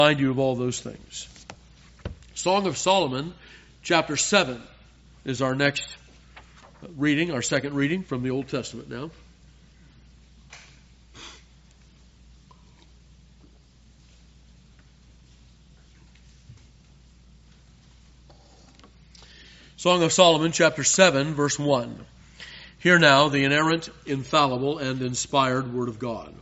Remind you of all those things. Song of Solomon, chapter 7, is our next reading, our second reading from the Old Testament now. Song of Solomon, chapter 7, verse 1. Hear now the inerrant, infallible, and inspired word of God.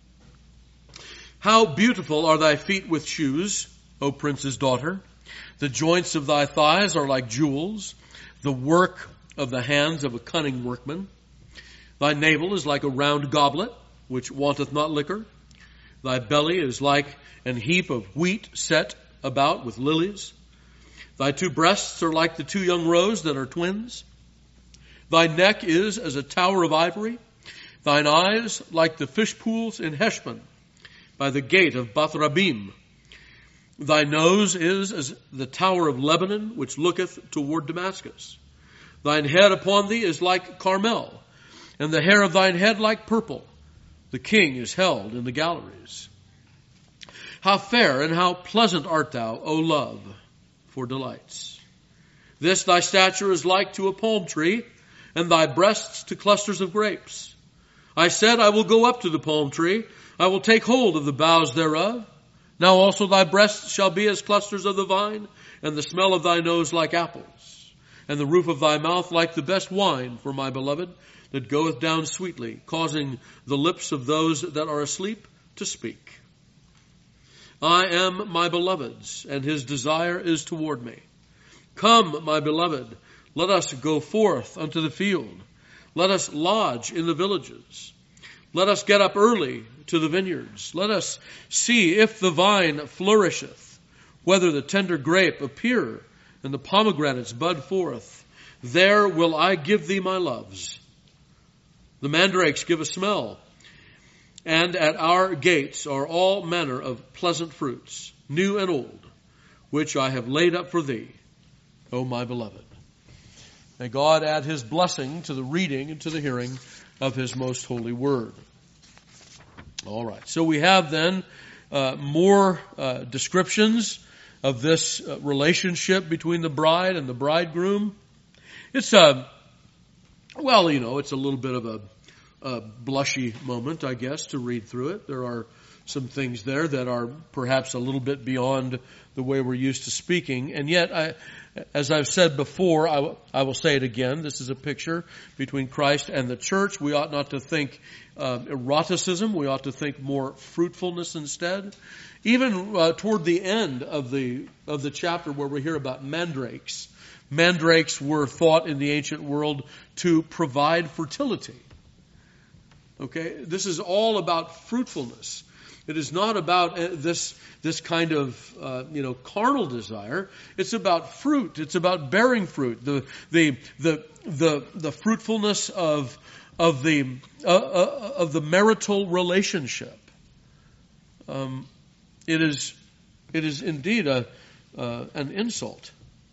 How beautiful are thy feet with shoes, O prince's daughter! The joints of thy thighs are like jewels, the work of the hands of a cunning workman. Thy navel is like a round goblet, which wanteth not liquor. Thy belly is like an heap of wheat set about with lilies. Thy two breasts are like the two young roes that are twins. Thy neck is as a tower of ivory. Thine eyes like the fish pools in Heshbon, by the gate of Bath-rabbim. Thy nose is as the tower of Lebanon, which looketh toward Damascus. Thine head upon thee is like Carmel, and the hair of thine head like purple. The king is held in the galleries. How fair and how pleasant art thou, O love, for delights. This thy stature is like to a palm tree, and thy breasts to clusters of grapes. I said, I will go up to the palm tree, I will take hold of the boughs thereof. Now also thy breasts shall be as clusters of the vine, and the smell of thy nose like apples, and the roof of thy mouth like the best wine for my beloved, that goeth down sweetly, causing the lips of those that are asleep to speak. I am my beloved's, and his desire is toward me. Come, my beloved, let us go forth unto the field. Let us lodge in the villages. Let us get up early to the vineyards. Let us see if the vine flourisheth, whether the tender grape appear, and the pomegranates bud forth. There will I give thee my loves. The mandrakes give a smell, and at our gates are all manner of pleasant fruits, new and old, which I have laid up for thee, O my beloved. May God add his blessing to the reading and to the hearing of his most holy word. All right. So we have then more descriptions of this relationship between the bride and the bridegroom. It's it's a little bit of a blushy moment, I guess, to read through it. There are some things there that are perhaps a little bit beyond the way we're used to speaking. And yet, as I've said before, I will say it again. This is a picture between Christ and the church. We ought not to think eroticism. We ought to think more fruitfulness instead. Even toward the end of the chapter where we hear about mandrakes. Mandrakes were thought in the ancient world to provide fertility. Okay, this is all about fruitfulness. It is not about this kind of carnal desire. It's about fruit. It's about bearing fruit. The fruitfulness of the marital relationship. It is indeed an insult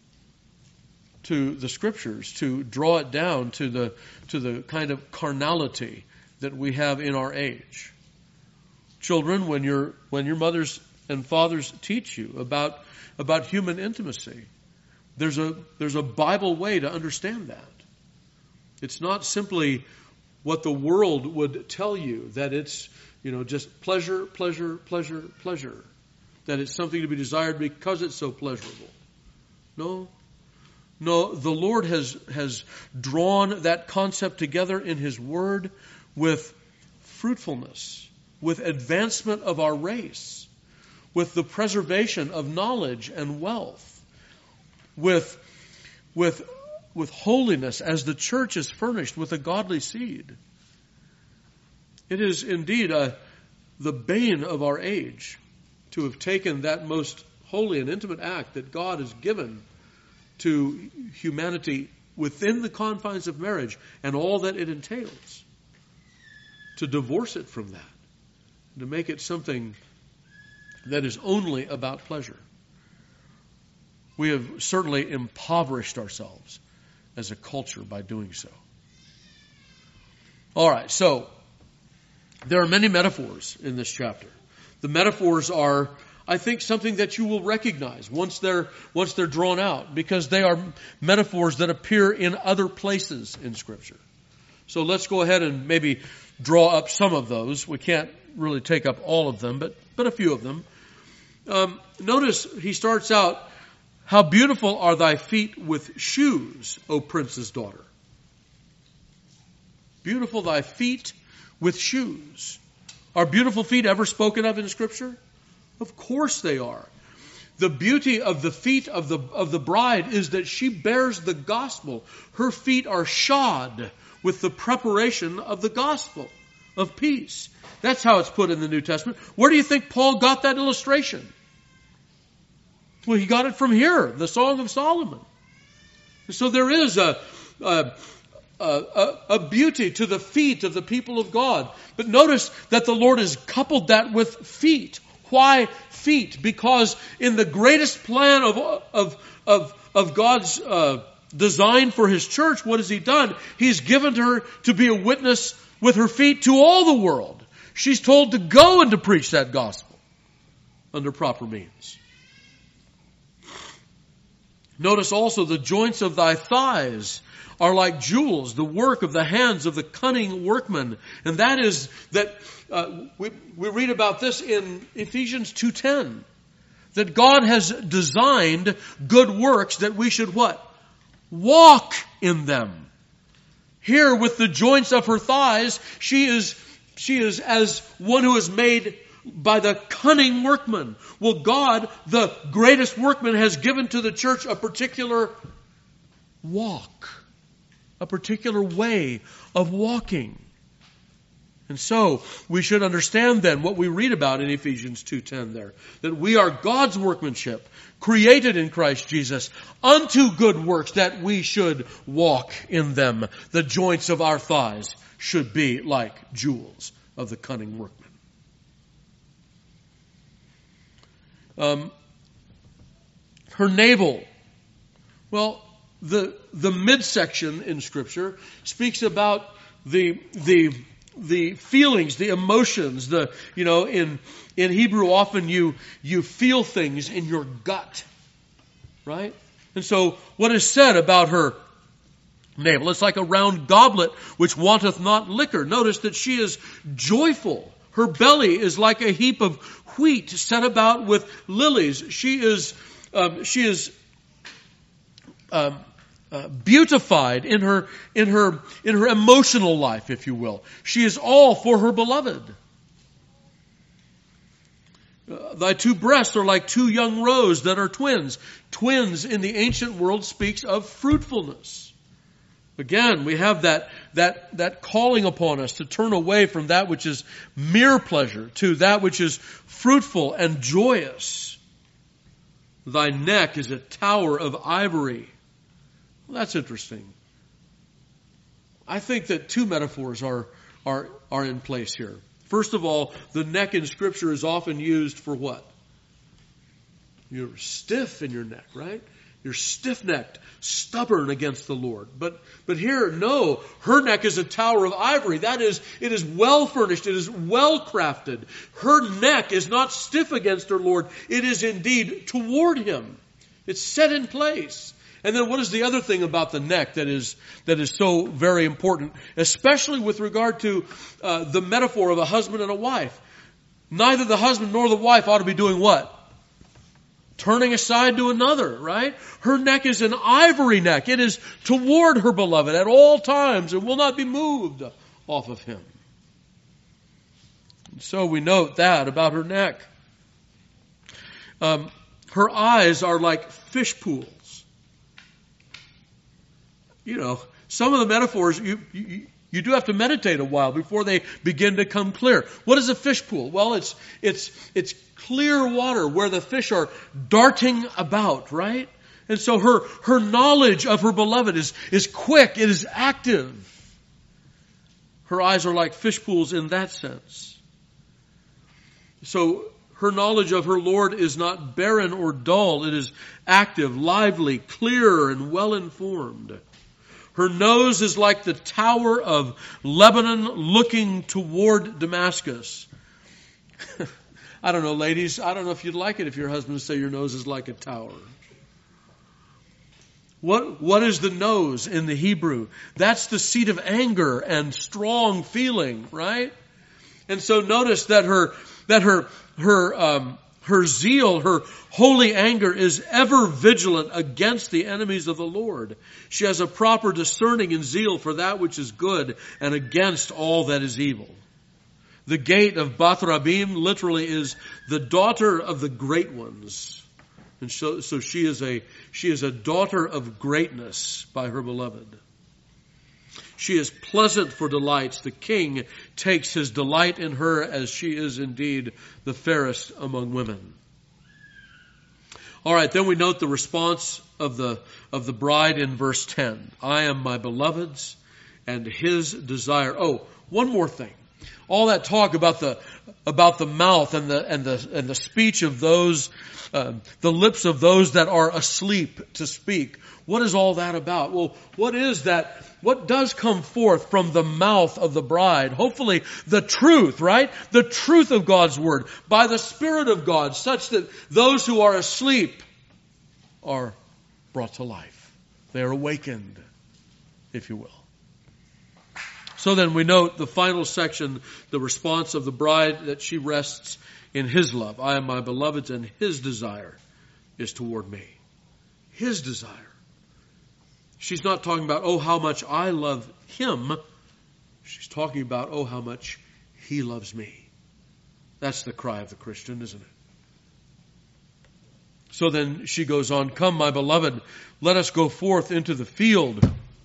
to the Scriptures to draw it down to the kind of carnality that we have in our age. Children, when your mothers and fathers teach you about human intimacy, there's a Bible way to understand that. It's not simply what the world would tell you, that it's just pleasure, pleasure, pleasure, pleasure, that it's something to be desired because it's so pleasurable. No, the Lord has drawn that concept together in His Word with fruitfulness, with advancement of our race, with the preservation of knowledge and wealth, with holiness as the church is furnished with a godly seed. It is indeed the bane of our age to have taken that most holy and intimate act that God has given to humanity within the confines of marriage and all that it entails, to divorce it from that, to make it something that is only about pleasure. We have certainly impoverished ourselves as a culture by doing so. All right, so there are many metaphors in this chapter. The metaphors are, I think, something that you will recognize once they're drawn out, because they are metaphors that appear in other places in Scripture. So let's go ahead and maybe draw up some of those. We can't really take up all of them, but a few of them. Notice he starts out, how beautiful are thy feet with shoes, O prince's daughter. Beautiful thy feet with shoes. Are beautiful feet ever spoken of in Scripture? Of course they are. The beauty of the feet of the bride is that she bears the gospel. Her feet are shod with the preparation of the gospel of peace. That's how it's put in the New Testament. Where do you think Paul got that illustration? Well, he got it from here, the Song of Solomon. So there is a beauty to the feet of the people of God. But notice that the Lord has coupled that with feet. Why feet? Because in the greatest plan of God's design for His church, what has He done? He's given her to be a witness with her feet to all the world. She's told to go and to preach that gospel under proper means. Notice also the joints of thy thighs are like jewels, the work of the hands of the cunning workman. And that is that we read about this in Ephesians 2:10. That God has designed good works that we should what? Walk in them. Here with the joints of her thighs, she is as one who is made by the cunning workman. Well, God, the greatest workman, has given to the church a particular walk, a particular way of walking. And so we should understand then what we read about in Ephesians 2:10 there, that we are God's workmanship, created in Christ Jesus unto good works, that we should walk in them. The joints of our thighs should be like jewels of the cunning workman. Her navel. Well, the midsection in Scripture speaks about the feelings, the emotions. In Hebrew often you feel things in your gut, right? And so what is said about her navel? It's like a round goblet which wanteth not liquor. Notice that she is joyful. Her belly is like a heap of wheat set about with lilies. She is beautified in her emotional life, if you will. She is all for her beloved. Thy two breasts are like two young roes that are twins. Twins in the ancient world speaks of fruitfulness. Again, we have that calling upon us to turn away from that which is mere pleasure to that which is fruitful and joyous. Thy neck is a tower of ivory. Well, that's interesting. I think that two metaphors are in place here. First of all, the neck in Scripture is often used for what? You're stiff in your neck, right? You're stiff-necked, stubborn against the Lord. But here, no, her neck is a tower of ivory. That is, it is well furnished. It is well crafted. Her neck is not stiff against her Lord. It is indeed toward Him. It's set in place. And then what is the other thing about the neck that is so very important, especially with regard to the metaphor of a husband and a wife? Neither the husband nor the wife ought to be doing what? Turning aside to another, right? Her neck is an ivory neck. It is toward her beloved at all times and will not be moved off of him. And so we note that about her neck. Her eyes are like fish pools. Some of the metaphors, you do have to meditate a while before they begin to come clear. What is a fish pool? Well, it's clear water where the fish are darting about, right? And so her knowledge of her beloved is quick, it is active. Her eyes are like fish pools in that sense. So her knowledge of her Lord is not barren or dull. It is active, lively, clear, and well-informed. Her nose is like the tower of Lebanon looking toward Damascus. I don't know, ladies, I don't know if you'd like it if your husband would say your nose is like a tower. What is the nose in the Hebrew? That's the seat of anger and strong feeling, right? And so notice that her zeal, her holy anger is ever vigilant against the enemies of the Lord. She has a proper discerning and zeal for that which is good and against all that is evil. The gate of Bath Rabbim literally is the daughter of the great ones. And so she is a daughter of greatness by her beloved. She is pleasant for delights. The king takes his delight in her, as she is indeed the fairest among women. All right, then we note the response of the bride in verse 10. I am my beloved's and his desire. Oh, one more thing. All that talk about the mouth and the speech of those, the lips of those that are asleep to speak. What is all that about? Well, what is that? What does come forth from the mouth of the bride? Hopefully the truth, right? The truth of God's word by the Spirit of God, such that those who are asleep are brought to life. They are awakened, if you will. So then we note the final section, the response of the bride, that she rests in his love. I am my beloved's and his desire is toward me. His desire. She's not talking about, oh, how much I love him. She's talking about, oh, how much he loves me. That's the cry of the Christian, isn't it? So then she goes on, come, my beloved, let us go forth into the field.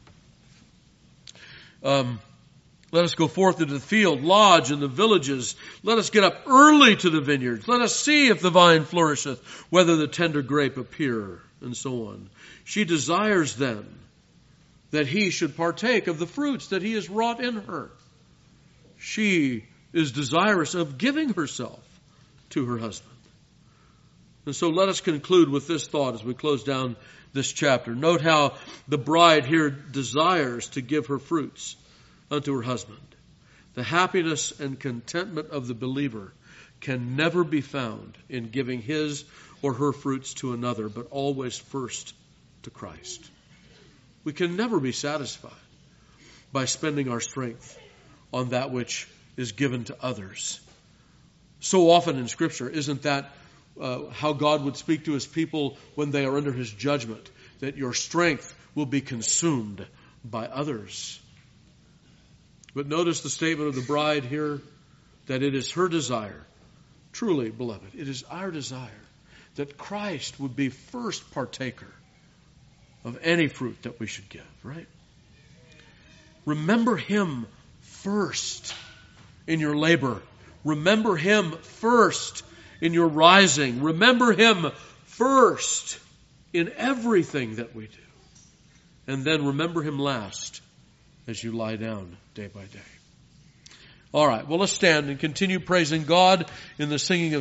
Let us go forth into the field, lodge in the villages. Let us get up early to the vineyards. Let us see if the vine flourisheth, whether the tender grape appear, and so on. She desires then that he should partake of the fruits that he has wrought in her. She is desirous of giving herself to her husband. And so let us conclude with this thought as we close down this chapter. Note how the bride here desires to give her fruits unto her husband. The happiness and contentment of the believer can never be found in giving his or her fruits to another, but always first to Christ. We can never be satisfied by spending our strength on that which is given to others. So often in Scripture, isn't that how God would speak to his people when they are under his judgment, that your strength will be consumed by others? But notice the statement of the bride here, that it is her desire, truly, beloved, it is our desire that Christ would be first partaker of any fruit that we should give, right? Remember him first in your labor. Remember him first in your rising. Remember him first in everything that we do. And then remember him last as you lie down day by day. All right, well, let's stand and continue praising God in the singing of